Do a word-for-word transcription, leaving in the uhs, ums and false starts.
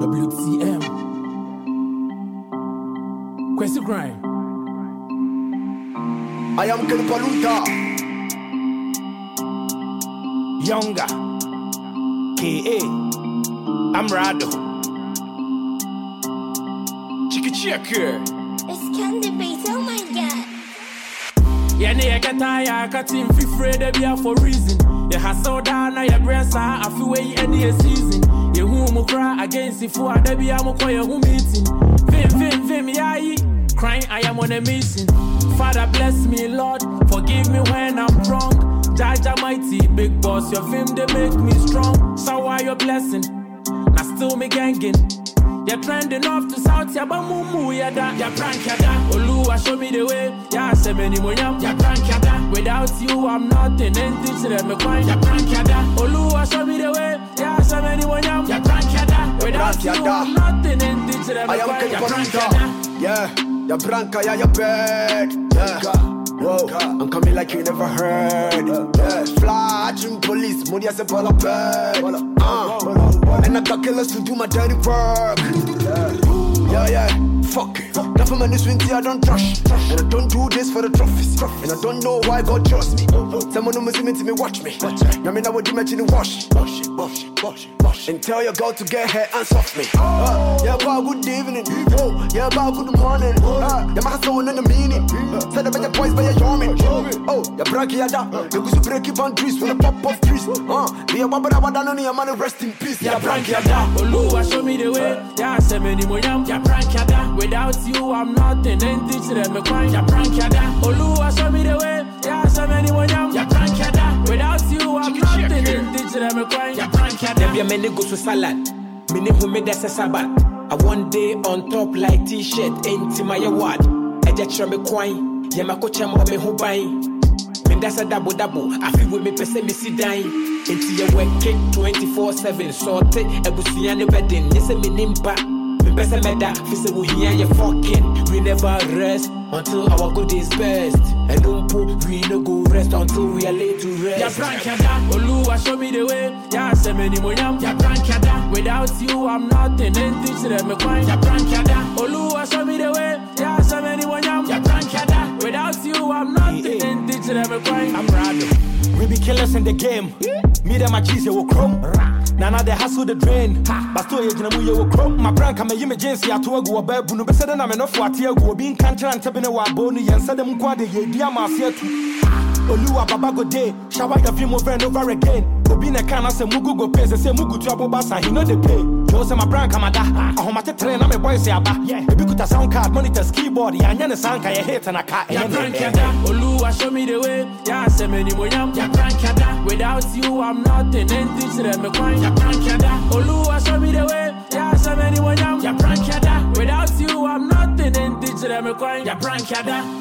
W T M. Kwesi Grind. I am Kelpaluta. Younger. K A. I'm Rado. Chiki Checker. It's Candy Bait, oh my god. Yeah, ne get tired, cut him fi free de be for reason. You hustle down na your breast I feel way any season. You who mo cry against if for de be am ko your who meeting. Vim vim vim yeah, crying I am on a mission. Father bless me Lord, forgive me when I'm wrong. Jaja mighty big boss, your film they make me strong. So why your blessing? Now still me gangin'. You're trending off to South Yabamumu, yada, ya prank yada. Oluwa show me the way, ya se many moyam, ya prank yada. Without you, I'm nothing, and teach them me quite, ya prank yada. Oluwa show me the way, ya se many moyam, ya prank yada. Without you, I'm nothing, and teach them me quite, ya prank yada. Yeah, ya branca, ya ya bad. Yeah. Whoa, I'm coming like you never heard. Yeah. Fly, dream police, money as a ball of bed. Uh, and I got killers to do my dirty work. Yeah, yeah, fuck it. That for my new swinty, I don't trust. And I don't do this for the trophies. And I don't know why God trusts me. Someone who must me to me, watch me. I mean, I would imagine you wash. Wash, wash, wash, wash. And tell your girl to get her hands off me. Uh, yeah, about good evening. Oh, yeah, about good morning. Uh, yeah, my soul in the meaning. Said about your boys, but you're yawning. Oh, yeah, brag ya da. You go to break it on trees when I pop off trees. Uh, be a baba that I don't know, man, rest in peace. Yeah, brag ya da. Oluwa show me the way. Yeah, se many moyam. Yeah, brag ya da. Without you, I'm nothing. And teach them me quite. Yeah, brag ya da. Oluwa show me the way. Yeah, se many moyam. Yeah, brag ya da. Without you, I'm nothing. And teach them me quite. Yeah, brag ya da. There be a many go to salad. Me name who made that sabat. I one day on top like t-shirt. Ain't my word. I just try me coin. Yeah, my coach am me who buying. Me that's a double double. I feel with me person me see dying. Into your work kick twenty-four seven. Sorted. Ebusi and the bedding. Yes, me nimpa. Best meda, fisa we hear you fucking. We never rest until our good is best. And don't put we no go rest until we are laid to rest. Ya prank yada, Oluwa show me the way. Ya se many moyam, ya prank yada. Without you, I'm nothing. And teach them me quite. Ya prank yada, Oluwa show me the way. Ya se many moyam, ya prank yada. Without you, I'm nothing. And teach them me quite. I'm Rado. We be killers in the game. Me and my cheese, you will chrome. Nana they hustle the drain. But still, you know, you will chrome. My prank, I'm a emergency. I told you about Bruno. But said I'm enough for a tear. Go being country and tapping a bony and said them quad. Dear Marcia, Oluwa Babago day. Shower your film over and over again. Obina can say Mugu go pay. Say Mugu to Abobasa. He know the pay. Jose my prank, I'm a da. I hold my train. I'm a boy. Say Abba. Yeah. If you could a sound card, monitors, keyboard. Yeah, and sound can you hate and a car. Ya prank yada. Oluwa show me the way. Ya se many moyam. Ya prank yada. Without you, I'm nothing. And teach them me quite. Ya prank yada. Oluwa show me the way. Ya se many moyam. Ya prank yada. Without you, I'm nothing. And teach them me quite. Ya prank yada.